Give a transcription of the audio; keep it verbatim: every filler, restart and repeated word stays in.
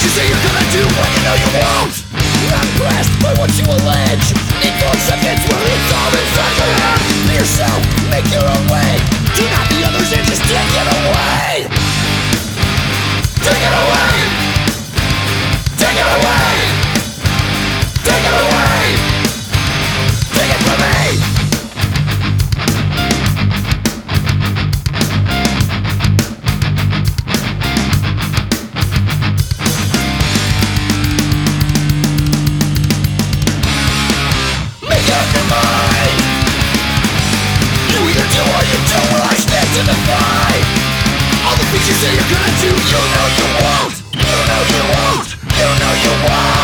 you say you're gonna do when you know you won't. I'm pressed by what you allege. Need for acceptance where it's all inside your head. Be yourself, make your own way. Do not be others and just take it away. Take it away. Take it away. Take it away. Take it from me. Make up your mind. You either do or you don't. Well, I stand to defy all the things you say you're gonna do. You know you won't. You know you won't. You know you won't.